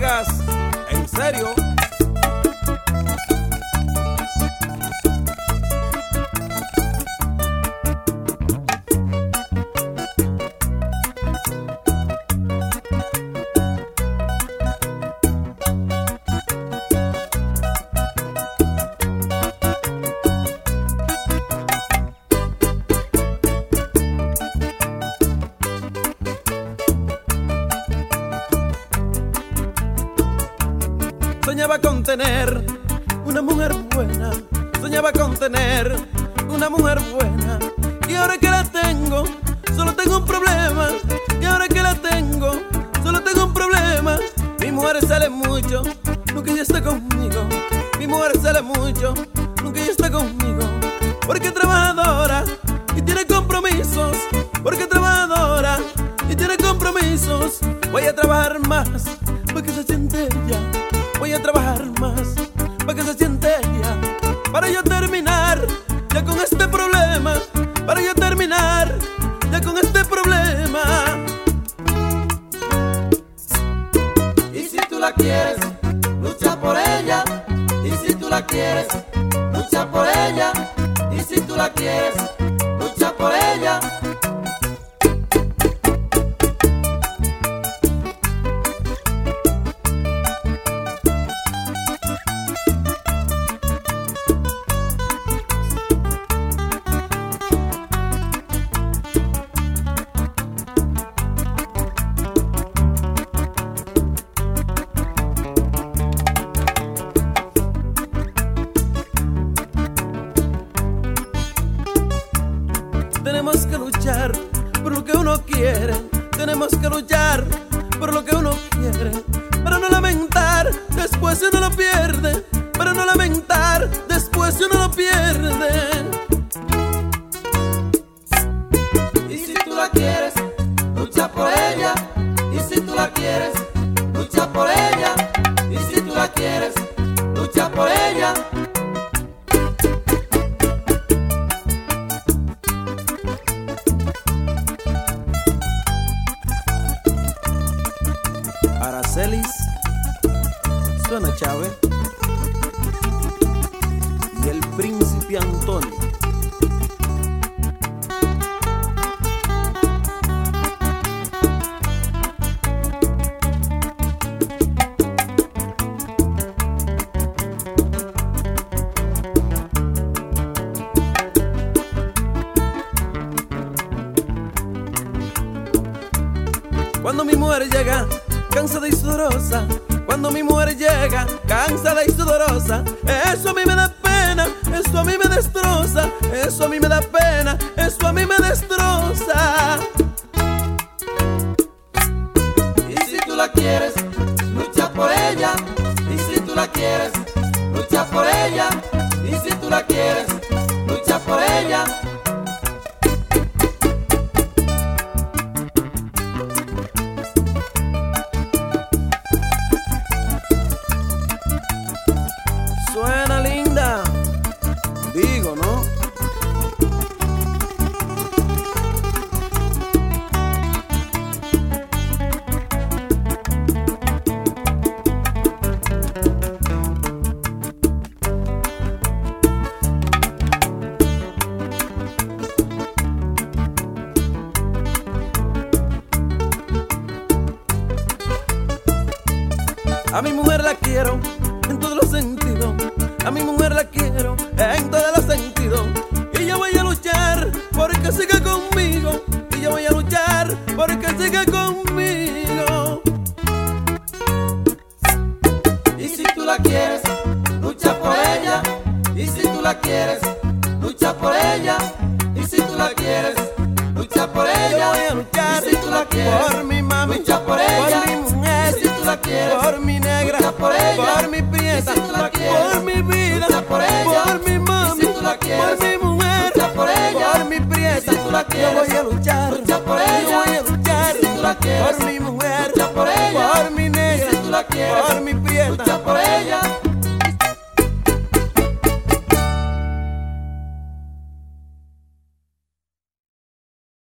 Vegas, en serio. Soñaba con tener una mujer buena, soñaba con tener una mujer buena. Y ahora que la tengo, solo tengo un problema. Y ahora que la tengo, solo tengo un problema. Mi mujer sale mucho, nunca ella está conmigo. Mi mujer sale mucho, nunca ella está conmigo. Porque es trabajadora y tiene compromisos. Porque es trabajadora y tiene compromisos. Voy a trabajar más para que se siente ella. Voy a trabajar más para que se siente ella. Para yo terminar ya con este problema. Para yo terminar ya con este problema. Y si tú la quieres, lucha por ella. Y si tú la quieres, lucha por ella. Y si tú la quieres, lucha por ella. Tenemos que luchar por lo que uno quiere. Tenemos que luchar por lo que uno quiere. Para no lamentar después si uno lo pierde. Para no lamentar después si uno lo pierde. Y si tú la quieres, lucha por ella. Y si tú la quieres, lucha por ella. Y si tú la quieres, lucha por ella. Aracelis, suena Chávez y el príncipe Antonio. Cuando mi mujer llega cansada y sudorosa, cuando mi mujer llega cansada y sudorosa, eso a mí me da pena, eso a mí me destroza, eso a mí me da pena, eso a mí me destroza. Y si tú la quieres, lucha por ella. Y si tú la quieres, lucha por ella. Y si tú la quieres, lucha por ella. Suena linda, digo, ¿no? A mi mujer la quiero en todos los sentidos. A mi mujer la quiero en todos los sentidos. Y yo voy a luchar porque siga conmigo. Y yo voy a luchar porque siga conmigo. Y si tú la quieres, lucha por ella. Y si tú la quieres, lucha por ella. Y si tú la quieres, lucha por ella. Yo voy a luchar y si tú la quieres, por mi mami, lucha por ella. por mi mujer, y si tú la quieres, por mi negra, lucha por ella. por mi prieta, y si tú la quieres, por mi vida, lucha por ella. por mi mami, y si tú la quieres, por mi mujer, lucha por ella. por mi prieta. y si tú la quieres, yo voy a luchar, lucha por yo ella. voy a luchar y si tú la quieres, por mi mujer.